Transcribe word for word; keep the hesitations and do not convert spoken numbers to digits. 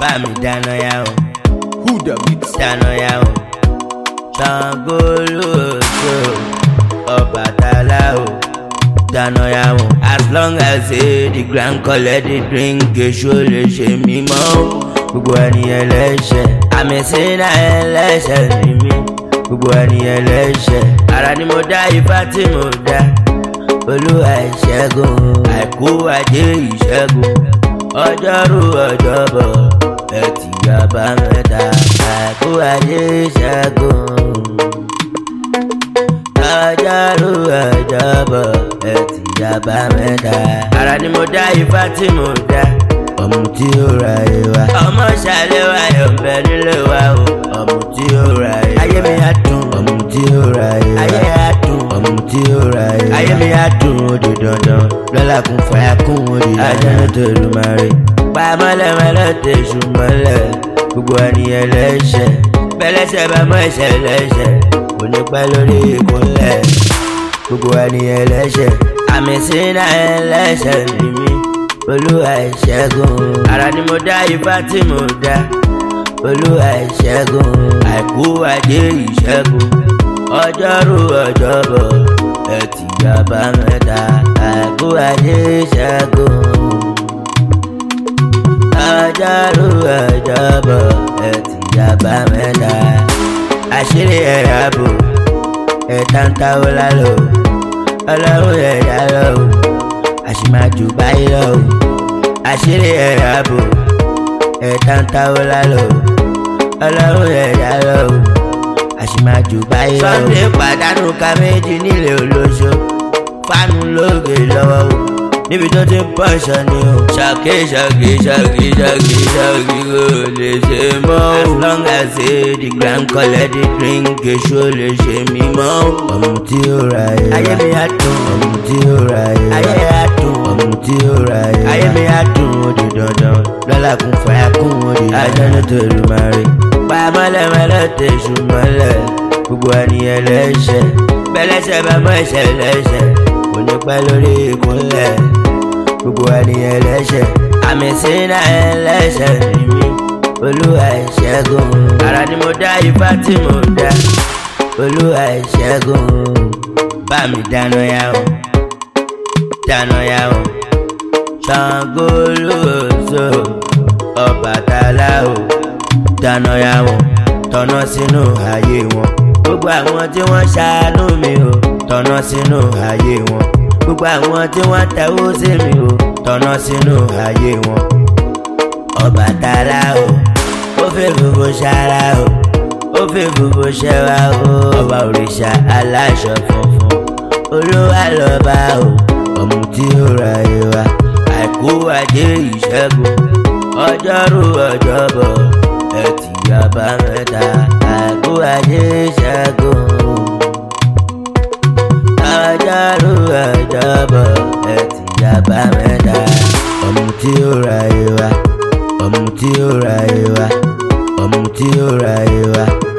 bá mi dáná yá o. Who the mix? Dáná yá o. Ṣàngó Olóòṣà Ọbàtálá o. Dáná yá o. As long as say the grand collect the drink, èṣù lè ṣe mí mọ́ o. Gbogbo ènìyàn ẹlẹ́ṣẹ̀, àmì sínú ẹlẹ́ṣẹ̀ ni mí. Gbogbo ènìyàn ẹlẹ́ṣẹ̀, ara ni mo dá, ifá tí mo dá. Olúwa ìṣẹ́gun, àìkú ajé ìṣẹ́gun, ọjọ́rú ọjọ́bọ̀, ẹtì àbámẹ́ta, àìkú ajé ìṣẹ́gun, ọjọ́rú ọjọ́bọ̀, ẹtì àbámẹ́ta. Ara ni mo dá, ifá tí mo dá. Ọmọ tí ó ra ìwà, ọmọ ṣàlẹ̀ wa yọ̀ bẹ nílé wa o. Ọmọ tí ó ra ìwà, ayé mi á dùn. Ọmọ tí ó ra ìwà, ayé á dùn. Ọmọ tí ó ra ìwà, ayé mi á dùn. Ó di dandan, lọ́la kún fàyà kún ó di dandan. Ajẹ́nu tó lù máa rí, pa mọ́lẹ́mọ́lẹ́ tẹ̀sù mọ́lẹ̀. Gbogbo ènìyàn lẹ́ṣẹ̀, bẹ́lẹ́ṣẹ̀ bá mọ́ ẹ̀ṣẹ̀ lẹ́ṣẹ̀, kò ní pẹ́ lórí ìkúnlẹ̀. Gbogbo ènìyàn lẹ́ṣẹ̀, àmì sínú ẹlẹ́ṣẹ̀ ni mí. Olúwa ìṣẹ́gun, ara ni mo dá, ifá tí mo dá. Olúwa ìṣẹ́gun, àìkú ajé ìṣẹ́gun, ọjọ́rú ọjọ́bọ̀, ẹtì àbámẹ́ta, àìkú ajé ìṣẹ́gun, ọjọ́rú ọjọ́bọ̀, ẹtì àbámẹ́ta. Àṣírí ẹ̀yà bò, ẹ̀ta ń táwó lálọ́, ọlọ́run ẹ̀yà lọ́wọ́, àṣìmájú báyìí lọ́wọ́. Àṣírí ẹ̀yà bò, ẹ̀ta ń táwó lálọ́, ọlọ́run ẹ̀yà lọ́wọ́, àṣìmájú báyìí lọ́wọ́. Sunday pàdánù ká méjì nílé olóṣó, fánú lóògè lọ́wọ́ o, níbi tó ti ń pọ̀ṣọ ni o. Ṣàkí ṣàkí ṣàkí ṣàkí ṣàkí kò lè ṣe mọ́ o. As long as say the grand collect the drink, èṣù lè ṣe mí mọ́ o. Ọmọ tí ó ra ìwà, ayé mi á dùn. Ọmọ tí ó ra ìwà, ayé á dùn. Ọmọ tí ó ra ìwà, ayé mi á dùn. Ó di dandan, lọ́la kún fàyà kún ó di dandan. Ajẹ́nu tó lù máa rí, pa mọ́lẹ́mọ́lẹ́ tẹ̀sù mọ́lẹ̀. Gbogbo ènìyàn lẹ́ṣẹ̀, bẹ́lẹ́ṣẹ̀ bá mọ́ ẹ̀ṣẹ̀ lẹ́ṣẹ̀, kò ní pẹ́ lórí ìkúnlẹ̀. Gbogbo ènìyàn ẹlẹ́ṣẹ̀, àmì sínú ẹlẹ́ṣẹ̀ ni mí. Olúwa ìṣẹ́gun, ara ni mo dá, ifá tí mo dá. Olúwa ìṣẹ́gun, bá mi dáná yá o. Dáná yá o. Ṣàngó Olóòṣà Ọbàtálá o. Dáná yá o. Tọ̀nà sínú ayé wọn, gbogbo àwọn tí wọ́n ṣàánú mi o. Tọ̀nà sínú ayé wọn, gbogbo àwọn tí wọ́n tẹ̀wó sí mi o. Tọ̀nà sínú ayé wọn. Ọbàtálá o, ó fẹ́ gbogbo ṣara o, ó fẹ́ gbogbo ṣẹwa o. Ọba òrìṣà aláṣọ funfun, Olúwa lọ́ba o. Ọmọ tí ó ra ìwà, àìkú ajé ìṣẹ́gun, ọjọ́rú ọjọ́bọ̀, ẹtì àbámẹ́ta, àìkú ajé ìṣẹ́gun, ọjọ́rú ọjọ́bọ̀, ẹtì àbámẹ́ta. Ọmọ tí ó ra ìwà, ọmọ tí ó ra ìwà, ọmọ tí ó ra ìwà.